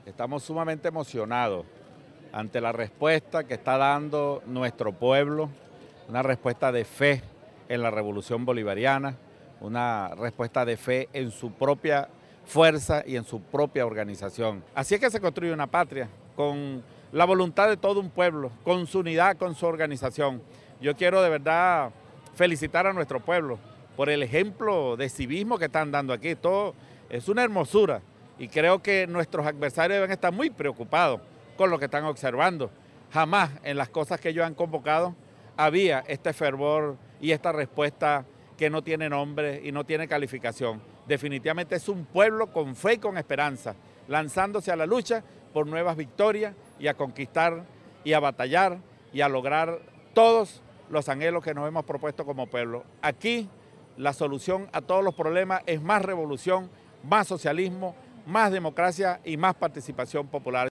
Estamos sumamente emocionados ante la respuesta que está dando nuestro pueblo, una respuesta de fe en la revolución bolivariana, una respuesta de fe en su propia fuerza y en su propia organización. Así es que se construye una patria, con la voluntad de todo un pueblo, con su unidad, con su organización. Yo quiero de verdad felicitar a nuestro pueblo por el ejemplo de civismo que están dando aquí. Todo es una hermosura y creo que nuestros adversarios deben estar muy preocupados con lo que están observando. Jamás en las cosas que ellos han convocado había este fervor y esta respuesta que no tiene nombre y no tiene calificación. Definitivamente es un pueblo con fe y con esperanza, lanzándose a la lucha por nuevas victorias y a conquistar y a batallar y a lograr todos los anhelos que nos hemos propuesto como pueblo. Aquí la solución a todos los problemas es más revolución, más socialismo, más democracia y más participación popular.